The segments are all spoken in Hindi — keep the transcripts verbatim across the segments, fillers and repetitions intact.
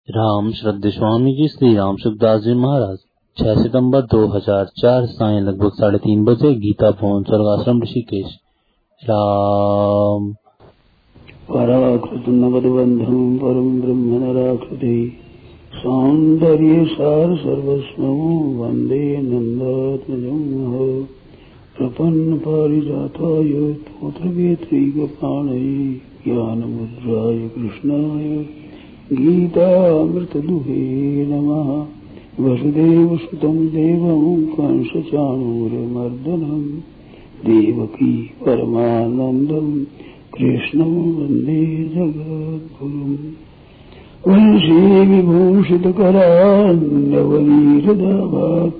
राम श्रद्धे स्वामी जी श्री राम सुखदास जी महाराज छह सितंबर दो हज़ार चार साय लगभग साढ़े तीन बजे गीता भवन स्वर्गाश्रम ऋषिकेश। राम पराकृत नवदबंधम परम ब्रह्म नराकृति सौंदर्य सार सर्वस्व वंदे नंदात्मजं प्रपन्न पारिजाताय तोत्रवेत्री गपाणये ज्ञानमुद्राय कृष्णाय गीतामृतदुहे नमः। वसुदेवसुतं देवं कंसचाणूरमर्दनं देवकी परमानन्दं कृष्णं वन्दे जगद्गुरुम्। वंशी विभूषितकरान्नवनीरदाभात्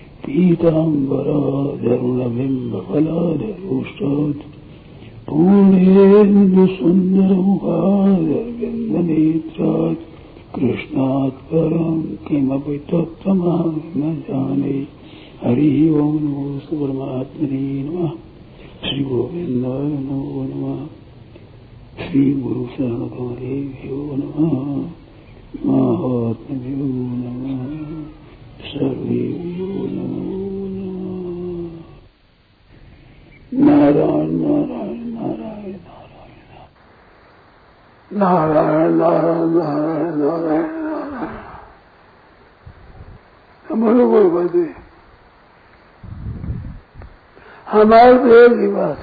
पीताम्बराधरुणबिम्बफलाधरोष्टात् पूर्णेन्दुसुन्दरमुखादरविन्दनेत्रात् कृष्णात् परं किमपि तत्त्वमहं न जाने। हरि ओं नमो परमात्मने नमः। श्री गोविन्दाय नमो नमः। श्री गुरु शरणकमलेभ्यो नमः। महात्मभ्यो नमः। सर्वेभ्यो नमो नमः। नारायण नारायण नारायण नारायण नारायण नारायण नारायण नारायण। हमारे कोई बात नहीं, हमारे तो एक ही बात,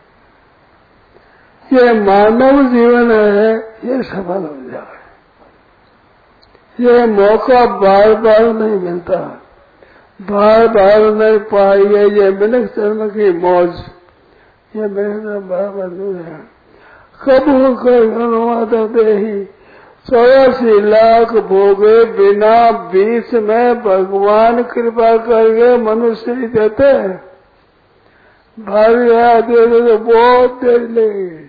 ये मानव जीवन है, ये सफल हो जाए। ये मौका बार बार नहीं मिलता, बार बार नहीं पाइए। ये मिलक जन्म की मौज, ये मेरे बार नहीं है। कब कर अनुवाद दे ही चौरासी लाख भोगे बिना बीच में भगवान कृपा करके मनुष्य ही देते हैं। भारी दे तो बहुत देर लगेगी,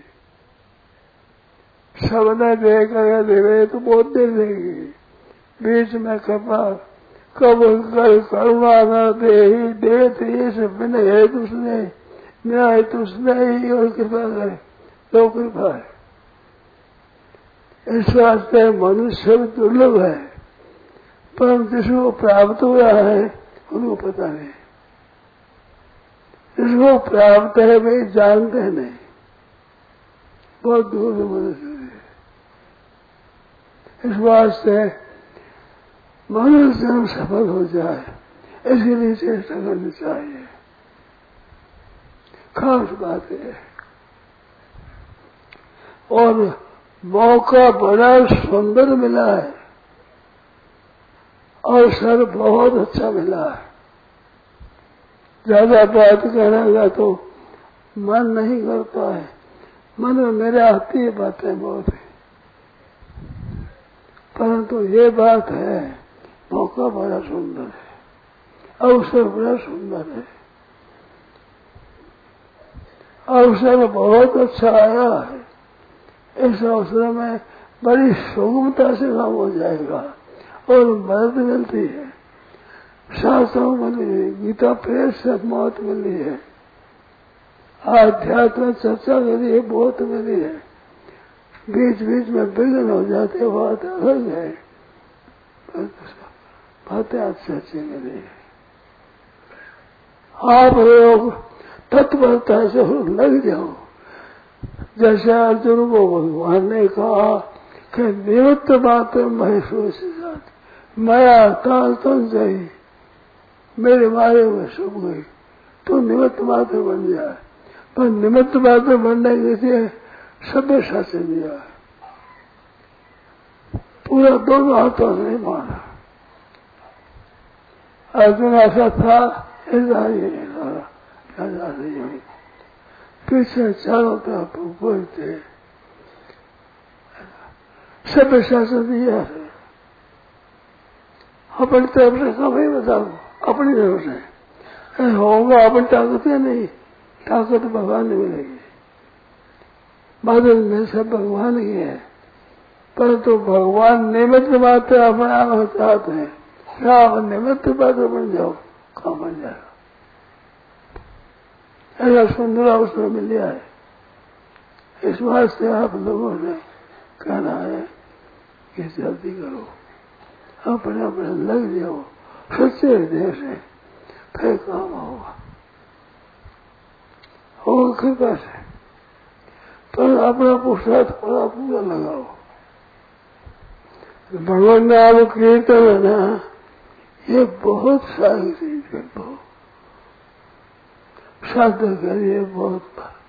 सबने देकर देवे तो बहुत देर लगेगी। बीच में कृपा कब कर करुणा न दे ही देते बिना है तो उसने बिना है तो उसने ही और कृपा करे तो कृपा है। इस वास्ते मनुष्य दुर्लभ है, परंतु जिसको प्राप्त हुआ है उनको पता नहीं। जिसको प्राप्त है वे जानते नहीं, बहुत दूर मनुष्य। इस वास्ते मनुष्य सफल हो जाए इसके लिए चेष्टा करनी चाहिए। खास बात है। और मौका बड़ा सुंदर मिला है, अवसर बहुत अच्छा मिला है। ज्यादा बात कहना तो मन नहीं करता है, मन में मेरे आती है बातें बहुत है, परंतु ये बात है मौका बड़ा सुंदर है, अवसर बड़ा सुंदर है। अवसर बहुत अच्छा आया है। इस अवसर में बड़ी सुगमता से काम हो जाएगा और मदद मिलती है। शास्त्रों मिली है, गीता प्रेस से मौत मिली है, आध्यात्म चर्चा मिली है, बहुत मिली है। बीच बीच में विघ्न हो जाते बात अलग है, बातें अच्छी अच्छी मिली है। आप लोग तत्परता से लग जाओ। जैसे अर्जुन को भगवान ने कहा कि निमित्त मात्र महसूस मैं आता तुम जाई मेरे मारे में सुख गई, तो निमित्त मात्र बन जाए। पर निमित्त मात्र बनने के लिए सभ्य शासन दिया है, पूरा दोनों हाथों से नहीं माना। अर्जुन ऐसा था, ऐसा ही नहीं, पीछे चारों तरफ बोलते सभ्य शासन दिया है। अपनी तरफ से कम ही बताओ, अपनी तरफ से होगा, अपनी ताकत नहीं, ताकत भगवान ने मिलेगी। बादल में सब भगवान ही है, परंतु भगवान निमित्त मात्र अपने आप चाहते हैं। आप निमित्त मात्र बन जाओ, काम बन जाएगा। ऐसा सुंदर अवसर मिल गया है। इस वास्ते आप लोगों ने कहना है कि जल्दी करो, अपने अपने लग जाओ सच्चे हृदय से, फिर काम होगा होगा कृपा से। पर अपना पुरुषार्थ पूरा पूरा लगाओ। भगवान नाम कीर्तन है ना, ये बहुत सारी चीज है, बहुत साधक है, ये बहुत